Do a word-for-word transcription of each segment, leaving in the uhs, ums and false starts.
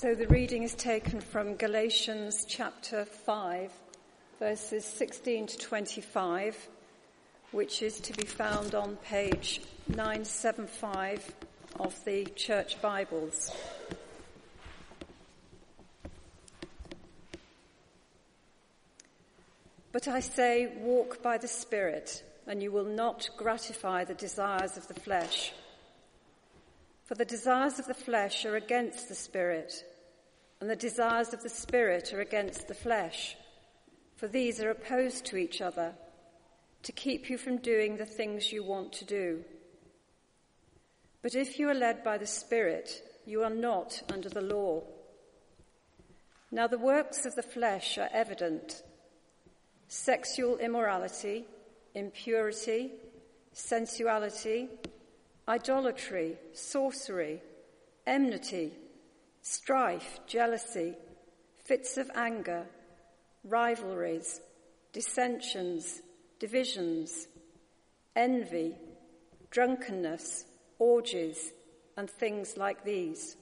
So the reading is taken from Galatians chapter five, verses sixteen to twenty-five, which is to be found on page nine seventy-five of the Church Bibles. But I say, walk by the Spirit, and you will not gratify the desires of the flesh. For the desires of the flesh are against the Spirit, and the desires of the Spirit are against the flesh, for these are opposed to each other, to keep you from doing the things you want to do. But if you are led by the Spirit, you are not under the law. Now the works of the flesh are evident: sexual immorality, impurity, sensuality, idolatry, sorcery, enmity, strife, jealousy, fits of anger, rivalries, dissensions, divisions, envy, drunkenness, orgies, and things like these.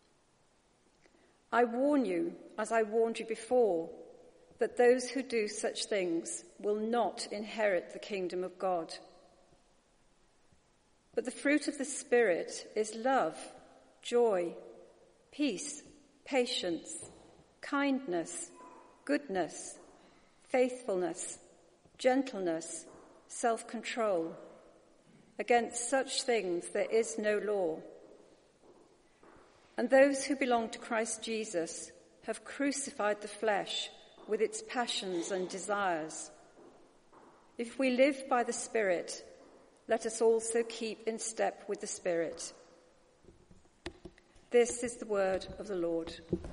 I warn you, as I warned you before, that those who do such things will not inherit the kingdom of God. But the fruit of the Spirit is love, joy, peace, patience, kindness, goodness, faithfulness, gentleness, self-control. Against such things there is no law. And those who belong to Christ Jesus have crucified the flesh with its passions and desires. If we live by the Spirit, let us also keep in step with the Spirit. This is the word of the Lord.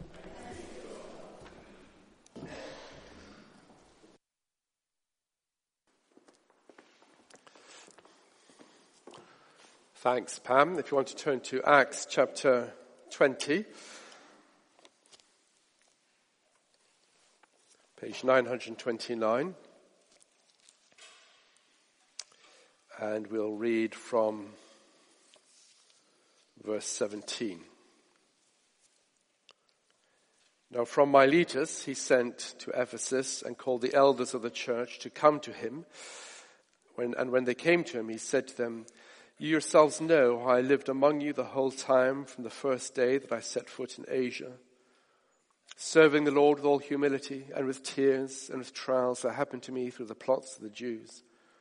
Thanks, Pam. If you want to turn to Acts chapter twenty, page nine twenty-nine, and we'll read from verse seventeen. Now from Miletus he sent to Ephesus and called the elders of the church to come to him. When, and when they came to him, he said to them, "You yourselves know how I lived among you the whole time from the first day that I set foot in Asia, serving the Lord with all humility and with tears and with trials that happened to me through the plots of the Jews.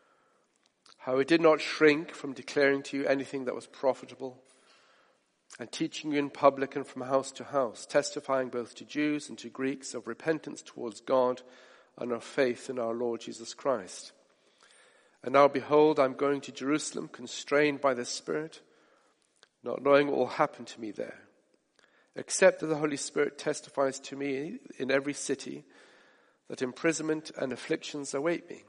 How I did not shrink from declaring to you anything that was profitable, and teaching you in public and from house to house, testifying both to Jews and to Greeks of repentance towards God and of faith in our Lord Jesus Christ. And now behold, I am going to Jerusalem, constrained by the Spirit, not knowing what will happen to me there, except that the Holy Spirit testifies to me in every city that imprisonment and afflictions await me.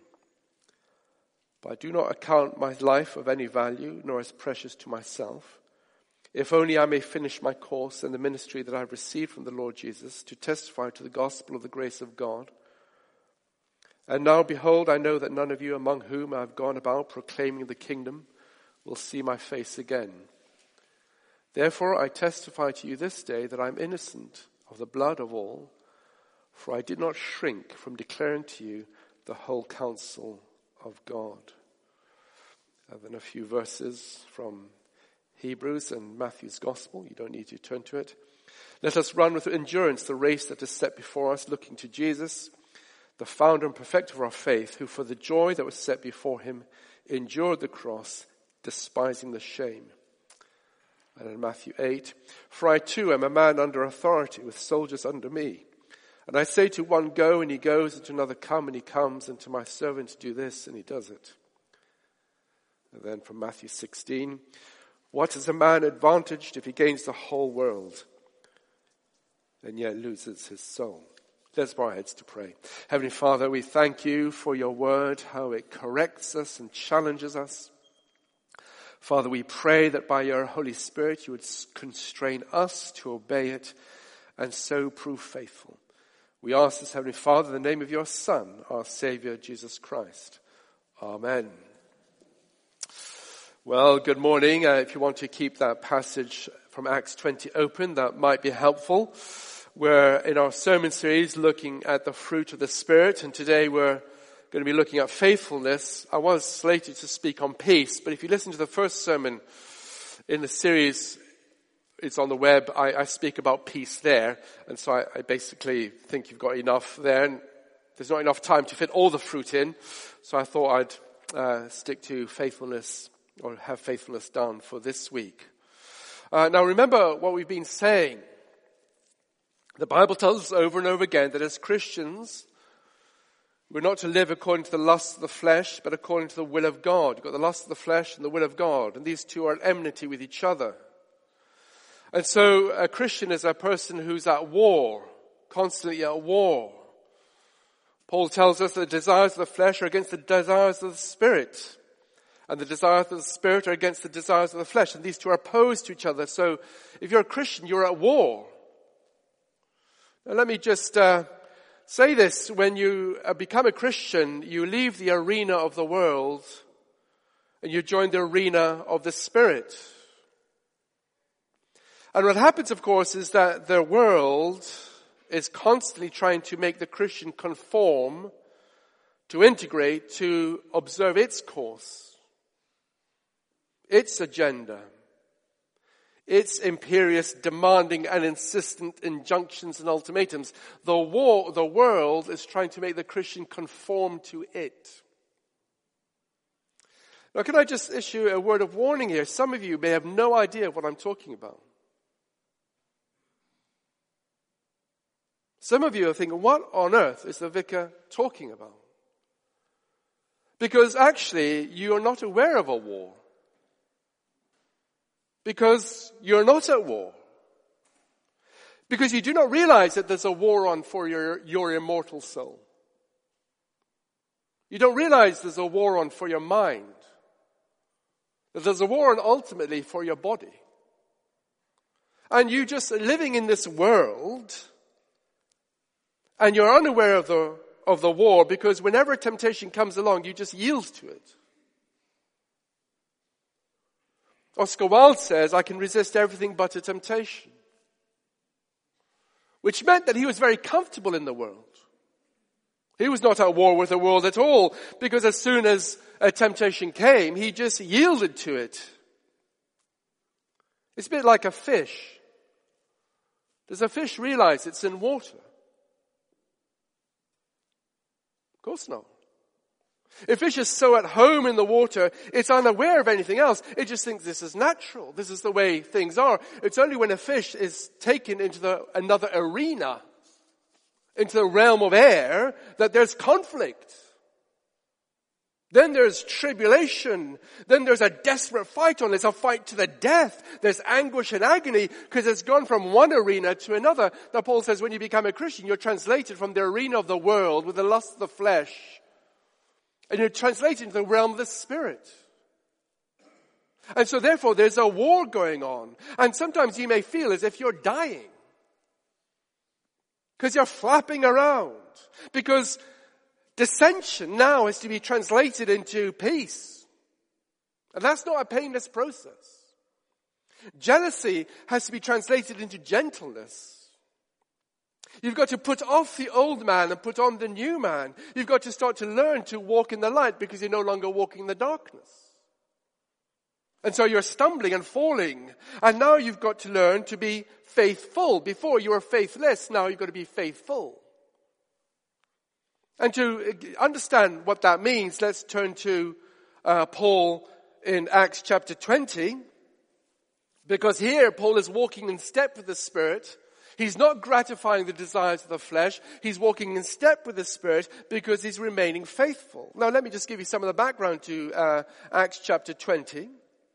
But I do not account my life of any value, nor as precious to myself, if only I may finish my course and the ministry that I have received from the Lord Jesus, to testify to the gospel of the grace of God. And now, behold, I know that none of you among whom I have gone about proclaiming the kingdom will see my face again. Therefore I testify to you this day that I am innocent of the blood of all, for I did not shrink from declaring to you the whole counsel of God." And then a few verses from Hebrews and Matthew's Gospel. You don't need to turn to it. "Let us run with endurance the race that is set before us, looking to Jesus, the founder and perfecter of our faith, who for the joy that was set before him endured the cross, despising the shame." And in Matthew eight, "For I too am a man under authority, with soldiers under me. And I say to one, go, and he goes, and to another, come, and he comes, and to my servant, do this, and he does it." And then from Matthew sixteen, "What is a man advantaged if he gains the whole world and yet loses his soul?" Let's bow our heads to pray. Heavenly Father, we thank you for your word, how it corrects us and challenges us. Father, we pray that by your Holy Spirit you would constrain us to obey it and so prove faithful. We ask this, Heavenly Father, in the name of your Son, our Saviour, Jesus Christ. Amen. Well, good morning. Uh, if you want to keep that passage from Acts twenty open, that might be helpful. We're in our sermon series looking at the fruit of the Spirit, and today we're going to be looking at faithfulness. I was slated to speak on peace, but if you listen to the first sermon in the series, it's on the web, I, I speak about peace there, and so I, I basically think you've got enough there. And there's not enough time to fit all the fruit in, so I thought I'd uh, stick to faithfulness, or have faithfulness done for this week. Uh, now remember what we've been saying. The Bible tells us over and over again that as Christians, we're not to live according to the lust of the flesh, but according to the will of God. You've got the lust of the flesh and the will of God, and these two are at enmity with each other. And so a Christian is a person who's at war, constantly at war. Paul tells us that the desires of the flesh are against the desires of the Spirit, and the desires of the Spirit are against the desires of the flesh, and these two are opposed to each other. So if you're a Christian, you're at war. Now let me just uh, say this. When you uh, become a Christian, you leave the arena of the world and you join the arena of the Spirit. And what happens, of course, is that the world is constantly trying to make the Christian conform, to integrate, to observe its course, its agenda, its imperious, demanding and insistent injunctions and ultimatums. The war, the world is trying to make the Christian conform to it. Now, can I just issue a word of warning here? Some of you may have no idea what I'm talking about. Some of you are thinking, what on earth is the vicar talking about? Because actually, you are not aware of a war. Because you're not at war. Because you do not realize that there's a war on for your, your immortal soul. You don't realize there's a war on for your mind. That there's a war on ultimately for your body. And you just living in this world, and you're unaware of the, of the war, because whenever temptation comes along, you just yield to it. Oscar Wilde says, I can resist everything but a temptation. Which meant that he was very comfortable in the world. He was not at war with the world at all, because as soon as a temptation came, he just yielded to it. It's a bit like a fish. Does a fish realize it's in water? Of course not. If fish is so at home in the water, it's unaware of anything else. It just thinks this is natural. This is the way things are. It's only when a fish is taken into the, another arena, into the realm of air, that there's conflict. Then there's tribulation. Then there's a desperate fight on. It's a fight to the death. There's anguish and agony because it's gone from one arena to another. Now Paul says when you become a Christian, you're translated from the arena of the world with the lust of the flesh, and you're translated into the realm of the Spirit. And so therefore there's a war going on. And sometimes you may feel as if you're dying. Because you're flapping around. Because dissension now is to be translated into peace. And that's not a painless process. Jealousy has to be translated into gentleness. You've got to put off the old man and put on the new man. You've got to start to learn to walk in the light because you're no longer walking in the darkness. And so you're stumbling and falling. And now you've got to learn to be faithful. Before you were faithless, now you've got to be faithful. And to understand what that means, let's turn to uh, Paul in Acts chapter twenty. Because here Paul is walking in step with the Spirit. He's not gratifying the desires of the flesh. He's walking in step with the Spirit because he's remaining faithful. Now let me just give you some of the background to uh, Acts chapter twenty.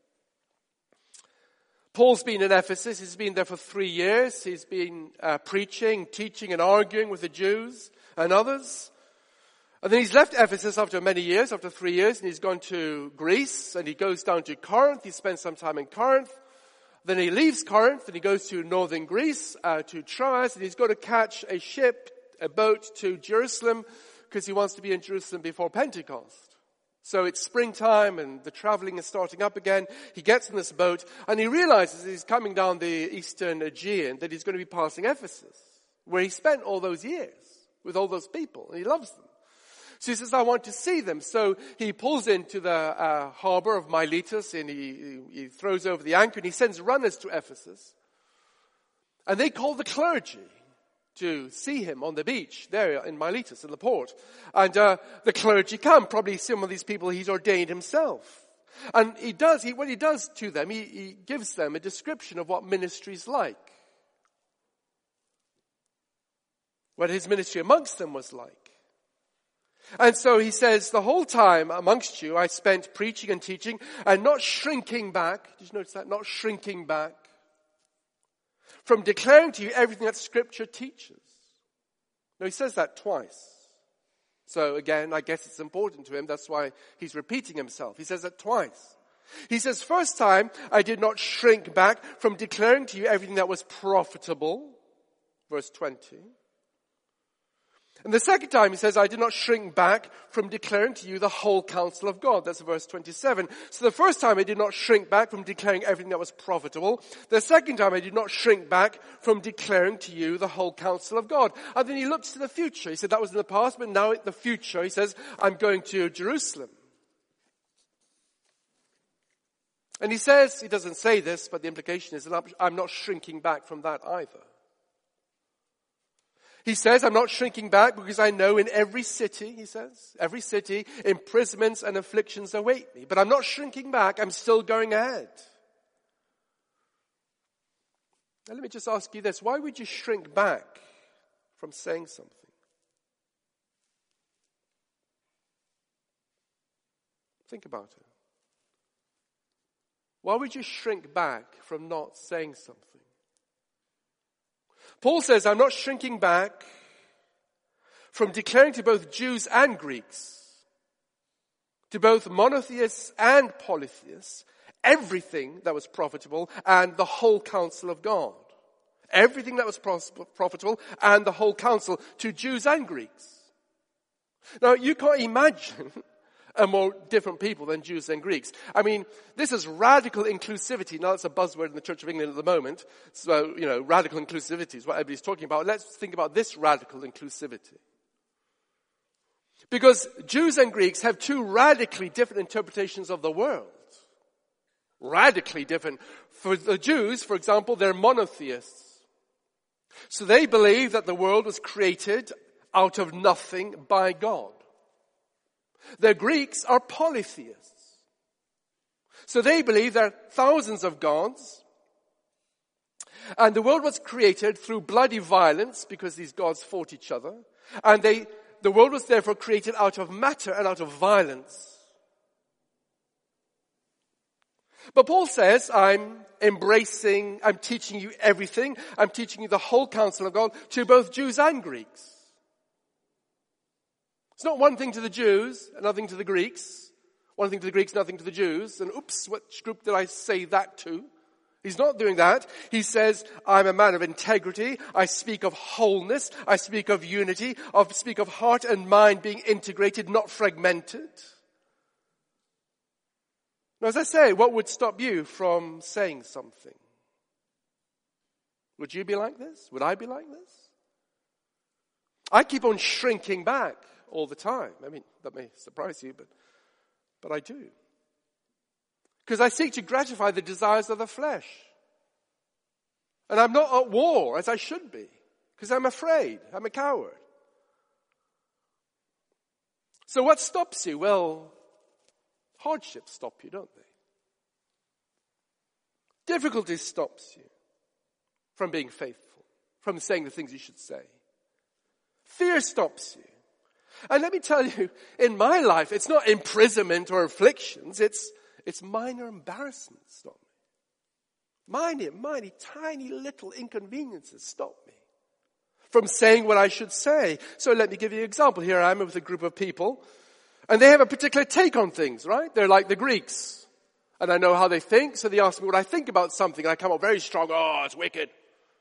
Paul's been in Ephesus. He's been there for three years. He's been uh, preaching, teaching and arguing with the Jews and others. And then he's left Ephesus after many years, after three years, and he's gone to Greece, and he goes down to Corinth. He spends some time in Corinth. Then he leaves Corinth and he goes to northern Greece, uh, to Troas, and he's got to catch a ship, a boat to Jerusalem, because he wants to be in Jerusalem before Pentecost. So it's springtime and the traveling is starting up again. He gets in this boat and he realizes he's coming down the eastern Aegean that he's going to be passing Ephesus, where he spent all those years with all those people and he loves them. So he says, I want to see them. So he pulls into the uh, harbor of Miletus and he, he throws over the anchor and he sends runners to Ephesus. And they call the clergy to see him on the beach there in Miletus, in the port. And uh, the clergy come, probably some of these people he's ordained himself. And he does, he, what he does to them, he, he gives them a description of what ministry is like. What his ministry amongst them was like. And so he says, the whole time amongst you I spent preaching and teaching and not shrinking back. Did you notice that? Not shrinking back from declaring to you everything that Scripture teaches. Now he says that twice. So again, I guess it's important to him. That's why he's repeating himself. He says that twice. He says, first time, I did not shrink back from declaring to you everything that was profitable. Verse twenty. And the second time he says, I did not shrink back from declaring to you the whole counsel of God. That's verse twenty-seven. So the first time I did not shrink back from declaring everything that was profitable. The second time I did not shrink back from declaring to you the whole counsel of God. And then he looks to the future. He said that was in the past, but now in the future he says, I'm going to Jerusalem. And he says, he doesn't say this, but the implication is that I'm not shrinking back from that either. He says, I'm not shrinking back because I know in every city, he says, every city, imprisonments and afflictions await me. But I'm not shrinking back, I'm still going ahead. Now let me just ask you this, why would you shrink back from saying something? Think about it. Why would you shrink back from not saying something? Paul says, I'm not shrinking back from declaring to both Jews and Greeks, to both monotheists and polytheists, everything that was profitable and the whole counsel of God. Everything that was profitable and the whole counsel to Jews and Greeks. Now, you can't imagine a more different people than Jews and Greeks. I mean, this is radical inclusivity. Now, that's a buzzword in the Church of England at the moment. So, you know, radical inclusivity is what everybody's talking about. Let's think about this radical inclusivity. Because Jews and Greeks have two radically different interpretations of the world. Radically different. For the Jews, for example, they're monotheists. So they believe that the world was created out of nothing by God. The Greeks are polytheists. So they believe there are thousands of gods. And the world was created through bloody violence because these gods fought each other. And they, the world was therefore created out of matter and out of violence. But Paul says, I'm embracing, I'm teaching you everything. I'm teaching you the whole counsel of God to both Jews and Greeks. It's not one thing to the Jews, another thing to the Greeks. One thing to the Greeks, nothing to the Jews. And oops, which group did I say that to? He's not doing that. He says, I'm a man of integrity. I speak of wholeness. I speak of unity. I speak of heart and mind being integrated, not fragmented. Now, as I say, what would stop you from saying something? Would you be like this? Would I be like this? I keep on shrinking back all the time. I mean, that may surprise you, but, but I do. Because I seek to gratify the desires of the flesh. And I'm not at war as I should be. Because I'm afraid. I'm a coward. So what stops you? Well, hardships stop you, don't they? Difficulty stops you from being faithful, from saying the things you should say. Fear stops you. And let me tell you, in my life, it's not imprisonment or afflictions. It's, it's minor embarrassments stop me. Minor, minor, tiny little inconveniences stop me from saying what I should say. So let me give you an example. Here I am with a group of people, and they have a particular take on things, right? They're like the Greeks. And I know how they think, so they ask me what I think about something, and I come out very strong, oh, it's wicked.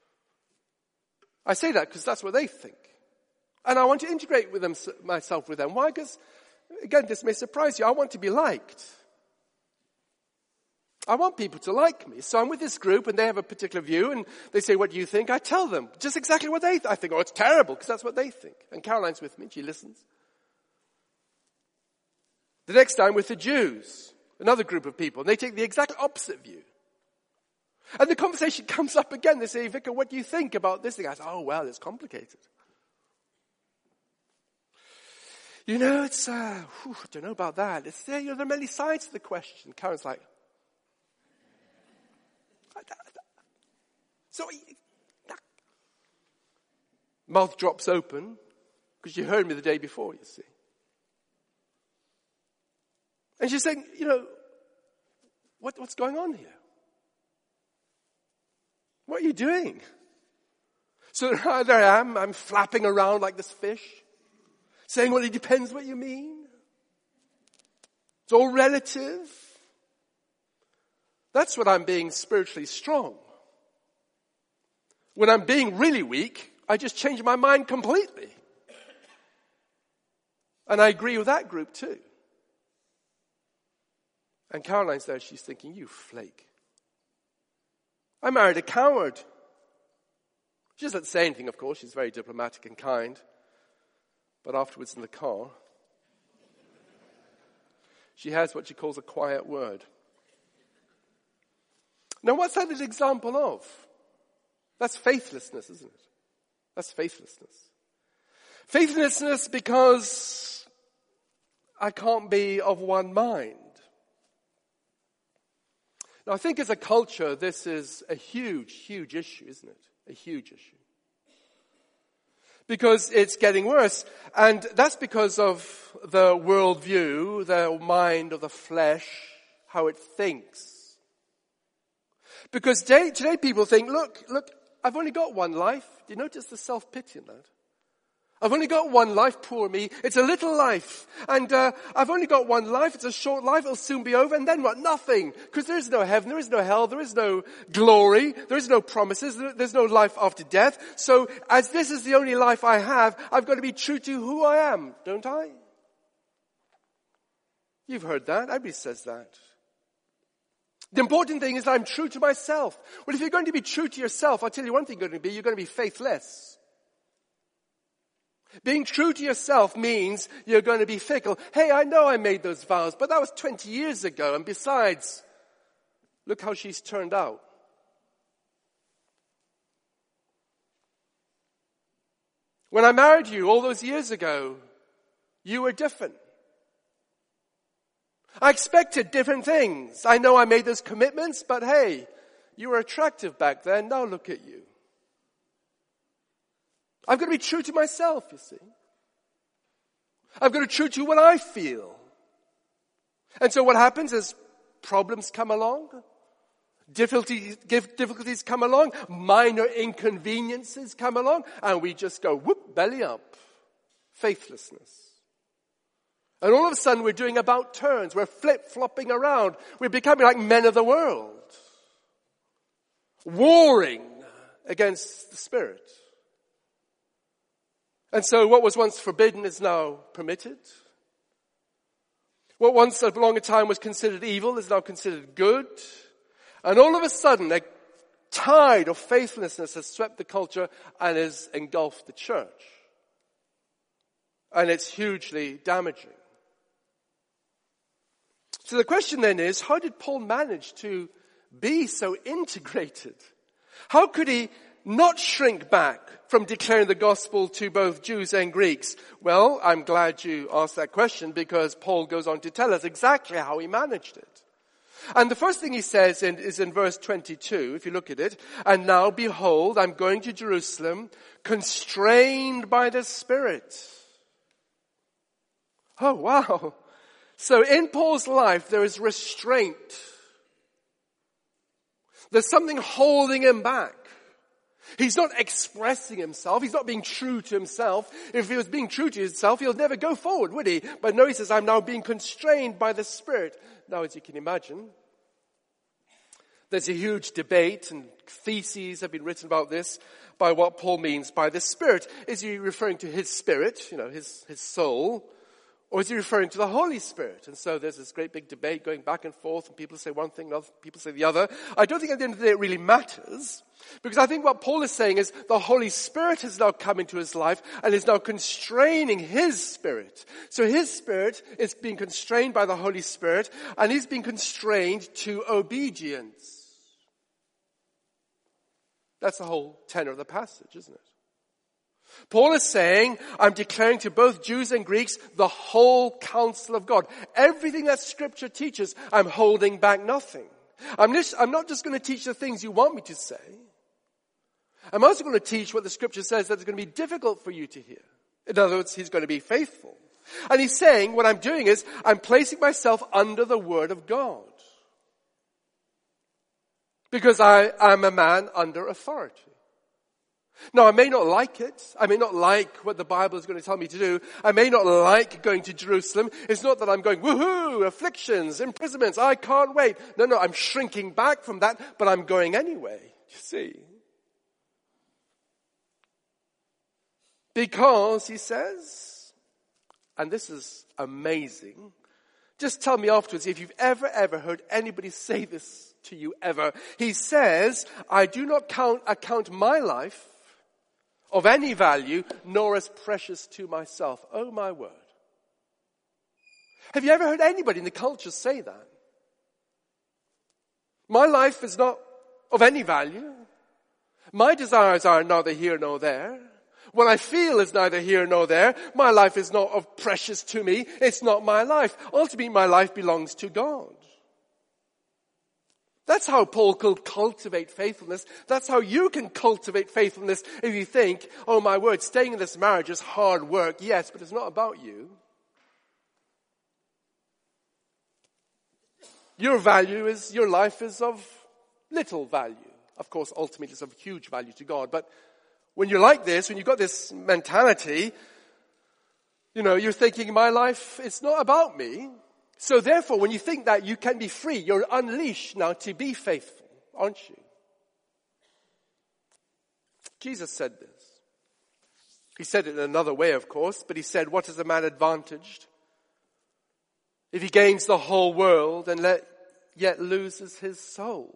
I say that because that's what they think. And I want to integrate with them, myself with them. Why? Because Again, this may surprise you. I want to be liked. I want people to like me. So I'm with this group and they have a particular view and they say, what do you think? I tell them just exactly what they think. I think, oh, it's terrible because that's what they think. And Caroline's with me. She listens. The next time with the Jews, another group of people, and they take the exact opposite view. And the conversation comes up again. They say, Vicar, what do you think about this thing? I say, oh, well, it's complicated. You know, it's, uh, whew, I don't know about that. It's, you know, there are many sides to the question. Karen's like, so, mouth drops open, because you heard me the day before, you see. And she's saying, you know, what, what's going on here? What are you doing? So there I am, I'm flapping around like this fish, saying, well, it depends what you mean. It's all relative. That's when I'm being spiritually strong. When I'm being really weak, I just change my mind completely. And I agree with that group too. And Caroline's there, she's thinking, you flake. I married a coward. She doesn't say anything, of course. She's very diplomatic and kind. But afterwards in the car, she has what she calls a quiet word. Now, what's that an example of? That's faithlessness, isn't it? That's faithlessness. Faithlessness because I can't be of one mind. Now, I think as a culture, this is a huge, huge issue, isn't it? A huge issue. Because it's getting worse. And that's because of the worldview, the mind of the flesh, how it thinks. Because today, today people think, look, look, I've only got one life. Do you notice the self-pity in that? I've only got one life, poor me. It's a little life. And uh, I've only got one life. It's a short life. It'll soon be over. And then what? Nothing. Because there is no heaven. There is no hell. There is no glory. There is no promises. There's no life after death. So as this is the only life I have, I've got to be true to who I am, don't I? You've heard that. Everybody says that. The important thing is that I'm true to myself. Well, if you're going to be true to yourself, I'll tell you one thing you're going to be. You're going to be faithless. Being true to yourself means you're going to be fickle. Hey, I know I made those vows, but that was twenty years ago. And besides, look how she's turned out. When I married you all those years ago, you were different. I expected different things. I know I made those commitments, but hey, you were attractive back then. Now look at you. I've got to be true to myself, you see. I've got to be true to what I feel. And so what happens is problems come along, difficulties, difficulties come along, minor inconveniences come along, and we just go whoop, belly up. Faithlessness. And all of a sudden we're doing about turns. We're flip-flopping around. We're becoming like men of the world. Warring against the Spirit. And so what was once forbidden is now permitted. What once for a longer time was considered evil is now considered good. And all of a sudden a tide of faithlessness has swept the culture and has engulfed the church. And it's hugely damaging. So the question then is, how did Paul manage to be so integrated? How could he not shrink back from declaring the gospel to both Jews and Greeks? Well, I'm glad you asked that question because Paul goes on to tell us exactly how he managed it. And the first thing he says in, is in verse twenty-two, if you look at it. And now behold, I'm going to Jerusalem, constrained by the Spirit. Oh, wow. So in Paul's life, there is restraint. There's something holding him back. He's not expressing himself. He's not being true to himself. If he was being true to himself, he'll never go forward, would he? But no, he says, I'm now being constrained by the Spirit. Now, as you can imagine, there's a huge debate and theses have been written about this by what Paul means by the Spirit. Is he referring to his spirit, you know, his, his soul? Or is he referring to the Holy Spirit? And so there's this great big debate going back and forth, and people say one thing, and other people say the other. I don't think at the end of the day it really matters, because I think what Paul is saying is the Holy Spirit has now come into his life and is now constraining his spirit. So his spirit is being constrained by the Holy Spirit, and he's being constrained to obedience. That's the whole tenor of the passage, isn't it? Paul is saying, I'm declaring to both Jews and Greeks the whole counsel of God. Everything that Scripture teaches, I'm holding back nothing. I'm, just, I'm not just going to teach the things you want me to say. I'm also going to teach what the Scripture says that is going to be difficult for you to hear. In other words, he's going to be faithful. And he's saying, what I'm doing is, I'm placing myself under the Word of God. Because I am a man under authority. Now, I may not like it. I may not like what the Bible is going to tell me to do. I may not like going to Jerusalem. It's not that I'm going, woohoo, afflictions, imprisonments, I can't wait. No, no, I'm shrinking back from that, but I'm going anyway. You see? Because, he says, and this is amazing, just tell me afterwards if you've ever, ever heard anybody say this to you ever. He says, I do not count, account my life of any value, nor as precious to myself. Oh, my word. Have you ever heard anybody in the culture say that? My life is not of any value. My desires are neither here nor there. What I feel is neither here nor there. My life is not of precious to me. It's not my life. Ultimately, my life belongs to God. That's how Paul could cultivate faithfulness. That's how you can cultivate faithfulness if you think, oh my word, staying in this marriage is hard work. Yes, but it's not about you. Your value is, your life is of little value. Of course, ultimately it's of huge value to God. But when you're like this, when you've got this mentality, you know, you're thinking, my life, it's not about me. So therefore, when you think that, you can be free. You're unleashed now to be faithful, aren't you? Jesus said this. He said it in another way, of course, but he said, what is a man advantaged if he gains the whole world and let, yet loses his soul?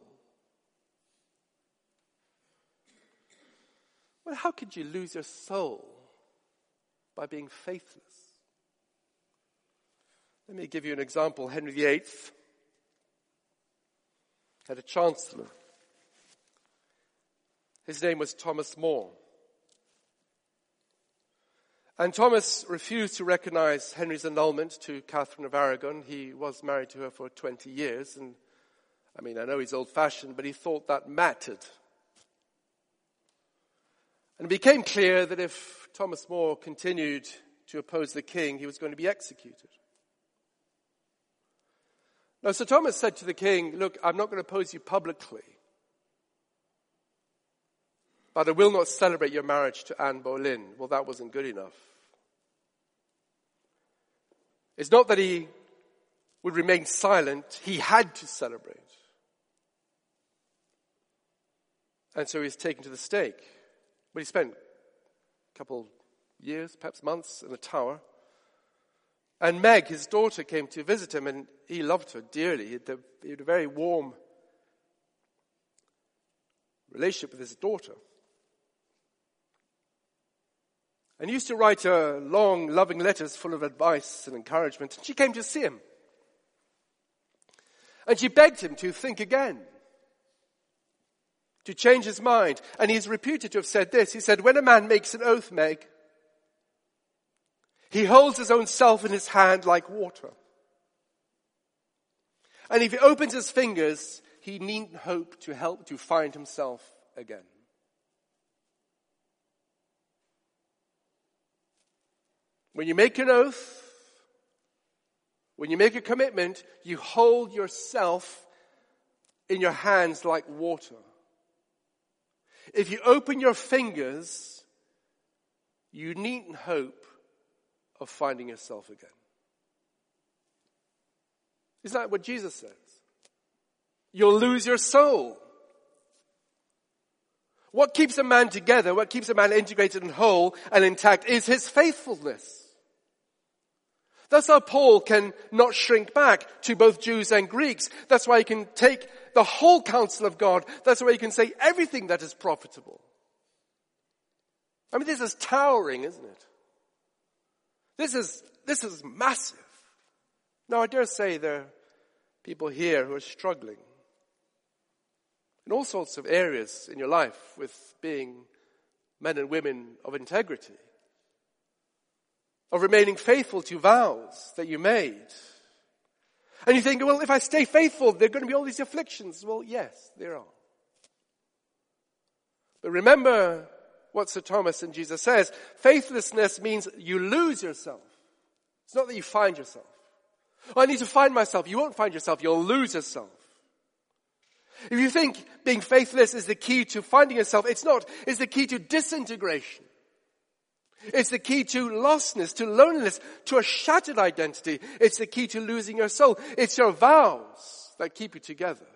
Well, how could you lose your soul by being faithless? Let me give you an example. Henry the Eighth had a chancellor. His name was Thomas More. And Thomas refused to recognize Henry's annulment to Catherine of Aragon. He was married to her for twenty years. And I mean, I know he's old-fashioned, but he thought that mattered. And it became clear that if Thomas More continued to oppose the king, he was going to be executed. Now, Sir Thomas said to the king, look, I'm not going to oppose you publicly, but I will not celebrate your marriage to Anne Boleyn. Well, that wasn't good enough. It's not that he would remain silent. He had to celebrate. And so he was taken to the stake. But he spent a couple years, perhaps months, in the tower. And Meg, his daughter, came to visit him, and he loved her dearly. He had a, he had a very warm relationship with his daughter. And he used to write her long, loving letters full of advice and encouragement. And she came to see him. And she begged him to think again, to change his mind. And he's reputed to have said this. He said, when a man makes an oath, Meg, he holds his own self in his hand like water. And if he opens his fingers, he needn't hope to help to find himself again. When you make an oath, when you make a commitment, you hold yourself in your hands like water. If you open your fingers, you needn't hope of finding yourself again. Isn't that what Jesus says? You'll lose your soul. What keeps a man together, what keeps a man integrated and whole and intact is his faithfulness. That's how Paul can not shrink back to both Jews and Greeks. That's why he can take the whole counsel of God. That's why he can say everything that is profitable. I mean, this is towering, isn't it? This is, this is massive. Now, I dare say there are people here who are struggling in all sorts of areas in your life with being men and women of integrity, of remaining faithful to vows that you made. And you think, well, if I stay faithful, there are going to be all these afflictions. Well, yes, there are. But remember what Sir Thomas and Jesus says. Faithlessness means you lose yourself. It's not that you find yourself. Oh, I need to find myself. You won't find yourself. You'll lose yourself. If you think being faithless is the key to finding yourself, it's not. It's the key to disintegration. It's the key to lostness, to loneliness, to a shattered identity. It's the key to losing your soul. It's your vows that keep you together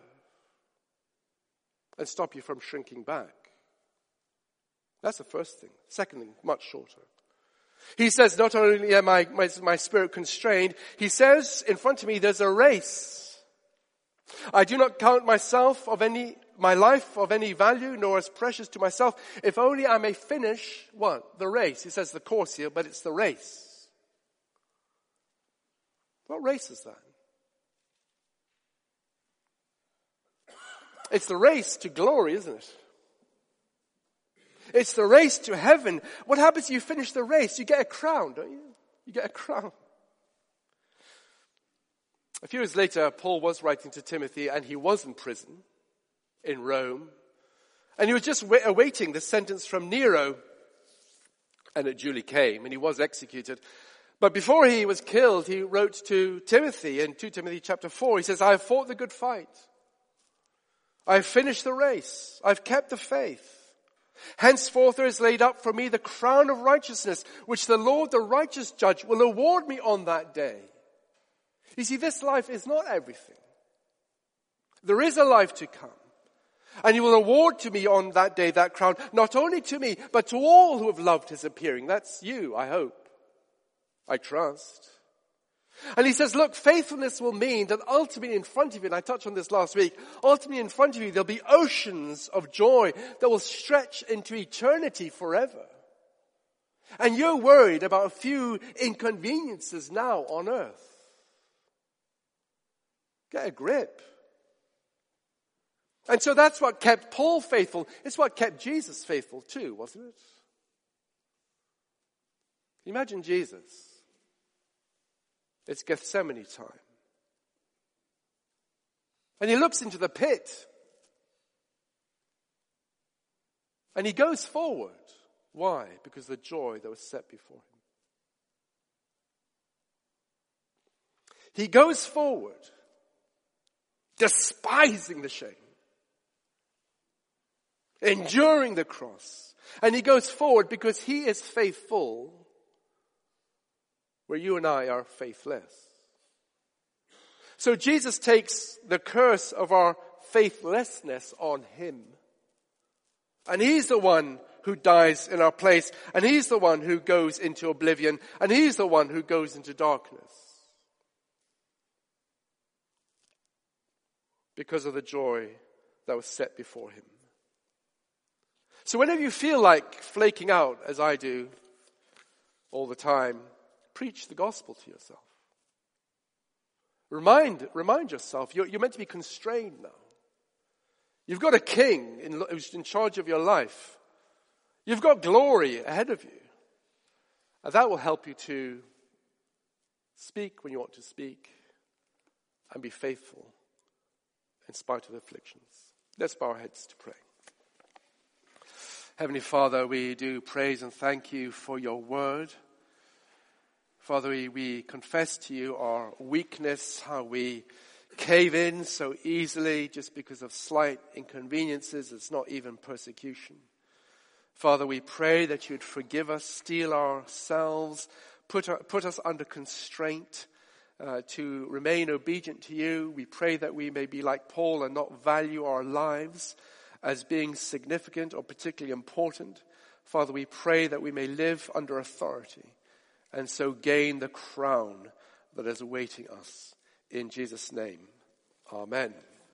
and stop you from shrinking back. That's the first thing. Second thing, much shorter. He says, not only am I, my, my spirit constrained, he says in front of me there's a race. I do not count myself of any, my life of any value, nor as precious to myself, if only I may finish, what? The race. He says the course here, but it's the race. What race is that? It's the race to glory, isn't it? It's the race to heaven. What happens if you finish the race? You get a crown, don't you? You get a crown. A few years later, Paul was writing to Timothy, and he was in prison in Rome. And he was just awaiting the sentence from Nero. And it duly came, and he was executed. But before he was killed, he wrote to Timothy in Second Timothy chapter four. He says, I have fought the good fight. I have finished the race. I've kept the faith. Henceforth there is laid up for me the crown of righteousness, which the Lord, the righteous judge, will award me on that day. You see, this life is not everything. There is a life to come. And he will award to me on that day that crown, not only to me, but to all who have loved his appearing. That's you, I hope. I trust. And he says, look, faithfulness will mean that ultimately in front of you, and I touched on this last week, ultimately in front of you there'll be oceans of joy that will stretch into eternity forever. And you're worried about a few inconveniences now on earth. Get a grip. And so that's what kept Paul faithful. It's what kept Jesus faithful too, wasn't it? Imagine Jesus. It's Gethsemane time. And he looks into the pit. And he goes forward. Why? Because of the joy that was set before him. He goes forward, despising the shame, enduring the cross. And he goes forward because he is faithful, where you and I are faithless. So Jesus takes the curse of our faithlessness on him. And he's the one who dies in our place. And he's the one who goes into oblivion. And he's the one who goes into darkness. Because of the joy that was set before him. So whenever you feel like flaking out, as I do all the time, preach the gospel to yourself. Remind, remind yourself, you're, you're meant to be constrained now. You've got a king in, who's in charge of your life. You've got glory ahead of you. And that will help you to speak when you want to speak and be faithful in spite of the afflictions. Let's bow our heads to pray. Heavenly Father, we do praise and thank you for your word. Father, we, we confess to you our weakness, how we cave in so easily just because of slight inconveniences. It's not even persecution. Father, we pray that you'd forgive us, steel ourselves, put, our, put us under constraint uh, to remain obedient to you. We pray that we may be like Paul and not value our lives as being significant or particularly important. Father, we pray that we may live under authority and so gain the crown that is awaiting us. In Jesus' name, amen.